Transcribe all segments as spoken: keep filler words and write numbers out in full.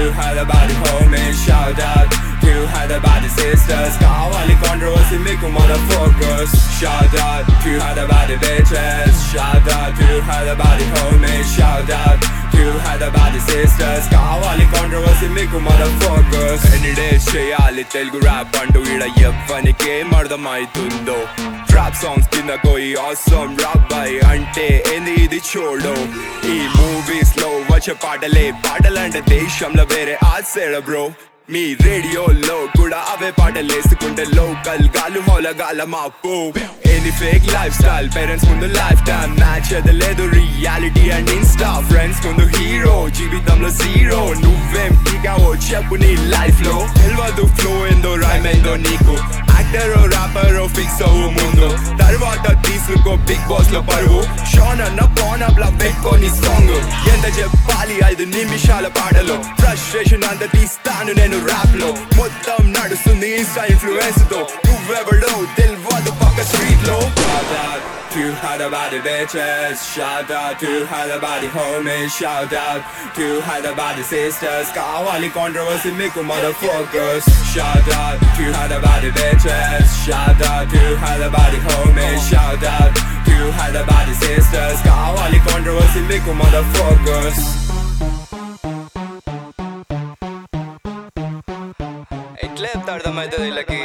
to Hyderabad homies, shout out to Hyderabad sisters. Kawali controversy meeku motherfuckers, shout out to Hyderabad bitches, shout out to Hyderabad homies, shout out to Hyderabad sisters. Kawali controversy meeku motherfuckers. Any days cheyali Telugu rap antu ida evvanike mardamaitundo. Trap songs kinda koi awesome rap boy ante endi idi chodo. Ee movies lo vache paatale paadalante deshamlo vere aaseda bro. మీ రేడియోలో కూడా అవే పాటలు వేసుకుంటే local గాలు హోలగాల మాపు. Any fake lifestyle parents ముందు life time match లేదు reality and insta friends ముందు హీరో జీవితంలో జీరో. నువ్వేం దిగావో చెప్పు నీ లైఫ్ లో తెలియదు ఫ్లో ఏందో రైమ్ ఏందో నీకు. యాక్టరో ర్యాపరో ఫిక్స్ అవ్వు ముందు తర్వాత తీసుకో బిగ్ బాస్ లో పరువు. షాన్ అన్న పాన్ అప్ లా పెట్టుకోని సాంగ్ ఎంత చెప్పాలి ఐదు నిమిషాల పాటలో. ఫ్రస్ట్రేషన్ అంత తీస్తాను నేను ర్యాప్ లో మొత్తం నడుస్తుంది ఇన్స్టా ఇన్ఫ్లుయెన్స్ తో. నువ్వెవడో తెలియదు పక్క స్ట్రీట్ లో. Shout out to Hyderabad bitches, shout out to Hyderabad homies, shout out to Hyderabad sisters. Kawali controversy meeku motherfuckers, shout out to Hyderabad bitches, shout out to Hyderabad homies, shout out to Hyderabad sisters. Kawali controversy meeku motherfuckers. ఎట్లా అర్థమవుతుంది వీళ్ళకి?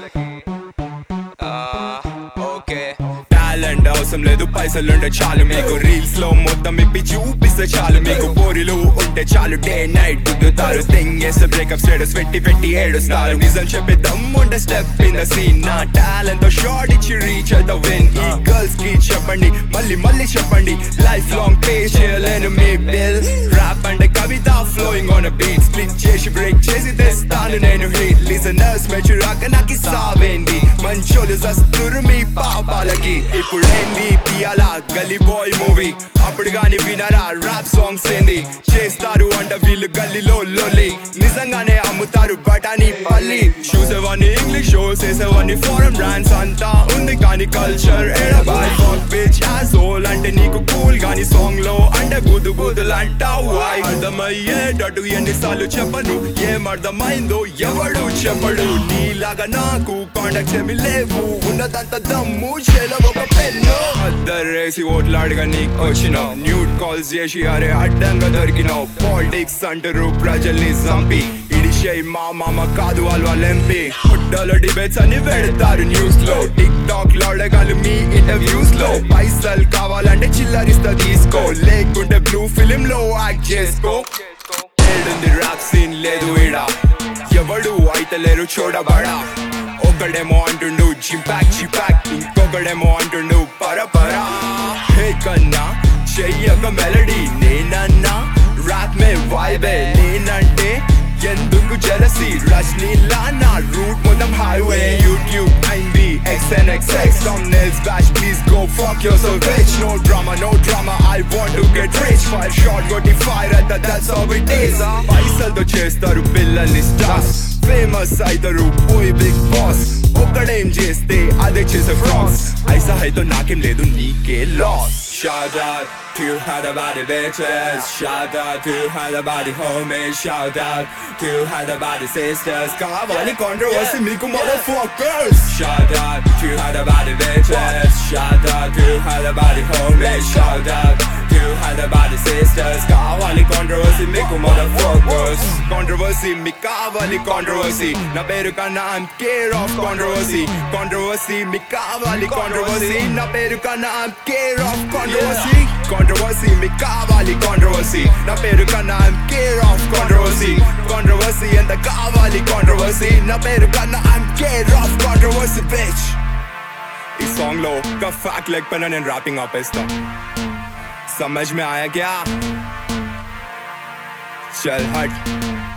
Okay talent అవసరం లేదు పైసలుంటే చాలు మీకు. Reels లో మొత్తం ఇప్పి చూపిస్తే చాలు మీకు. పోరిలు ఉంటే చాలు డే నైట్ గుద్దుతారు. తెంగేస్తే బ్రేకప్ స్టేటస్ పెట్టి పెట్టి ఏడుస్తారు. నిజం చెప్పే దమ్ముంటే స్టెప్ ఇన్ ద సీన్. నా టాలెంట్ తో షార్ట్ ఇచ్చి రీచ్ అవుతా విన్. ఈ గర్ల్స్ కి చెప్పండి మళ్ళీ మళ్ళీ చెప్పండి లైఫ్ లాంగ్ పే చేయలేను మీ బిల్. ర్యాప్ అంటే కవిత ఫ్లోయింగ్ ఆన్ బీట్ స్ప్లిట్ చేసి బ్రేక్ చేసి తెస్తాను నేను హిట్. లిజనర్స్ మెచ్చురాక నాకు సావేంది మంచోళ్ళు సస్తురు మీ పాపాలకి. ఇప్పుడేంది పియాలా గల్లీ బాయ్ మూవీ అప్పుడు గాని వినరా ర్యాప్ సాంగ్స్ ఏంది చేస్తారు అంట వీళ్ళు గల్లీలో లొల్లి. నిజంగానే అమ్ముతారు బటానీ పల్లి. చూసేవాన్ని ఇంగ్లీష్ షోస్ చేసేవాన్ని ఫారెన్ బ్రాండ్స్ అంతా ఉంది కానీ కల్చర్ ఎడబాయ్ ఫాక్ బిచ్ యాసోల్ అంటే నీకు కూల్ గాని సాంగ్ లో అంటే బుద్దు బుద్దులంటావు. అర్థమయ్యేటట్టు ఎన్నిసార్లు చెప్పను ఏమర్థమైందో ఎవడు చెప్పడు. నీలాగా నాకు కాంటాక్ట్స్ ఏమి లేవు ఉన్నదంత దమ్ము చేలో ఒక పెన్ను. అద్దరేసి ఓట్లాడుగా నీకు వచ్చినావు న్యూట్ కాల్స్ చేసి అరే అడ్డంగా దొరికినావు. పాలిటిక్స్ అంటారు ప్రజల్ని చంపి ఇడిషై మా మామ కాదు వాళ్ళు వాళ్ళ ఎంపీ. పుట్టలో డిబేట్స్ అని పెడతారు న్యూస్ లో. టిక్ టాక్ లో అడగాలి మీ ఇంటర్వ్యూస్ లో. పైసలు కావాలంటే చిల్లరిస్తా తీసుకో లేకుంటే బ్లూ ఫిలిం లో యాక్ట్ చేసుకో. ఏడుంది ర్యాప్ సీన్ లేదు ఈడ ఎవడు అయితే లేరు చూడబడా. ఒకడేమో అంటుండు జింపాక్ జింపాక్ ఇంకొకడేమో అంటుండు పరపరా. హే కన్నా చెయ్యక మెలడీ నేనన్నా ర్యాప్ మే వైబే నేనంటే ఎందుకు జలసి. రజనీలా నా రూట్ మొత్తం హైవే. యూట్యూబ్ అయింది X N X X thumbnails bash please go fuck yourself bitch. No drama no drama I want to get rich. Fire shot కొట్టి fire at that that's how it is. పైసలతో చేస్తారు పిల్లల్ని stars famous అయితారు పోయి big boss. ఒక్కడేం చేస్తే అదే చేసే frocks. ఐసా హైతో నాకేం లేదు నీకే loss. Shout out to Hyderabad bitches, shout out to Hyderabad homies, shout out to Hyderabad sisters. Kawali controversy meeku motherfuckers. Shout out to Hyderabad bitches, shout out to Hyderabad homies, shout out to Hyderabad sisters. Kawali controversy meeku motherfuckers. Controversy me kawali controversy. Na peru kanna I'm care of controversy. Controversy me kawali controversy. Na peru kanna I'm care of controversy. Controversy me kawali controversy. Na peru kanna I'm care of controversy. Controversy and the kawali controversy. Na peru kanna I'm care of controversy bitch. इस song लो का fact leg पे ना wrapping आपेस्ता समझ में आया क्या? चल हट.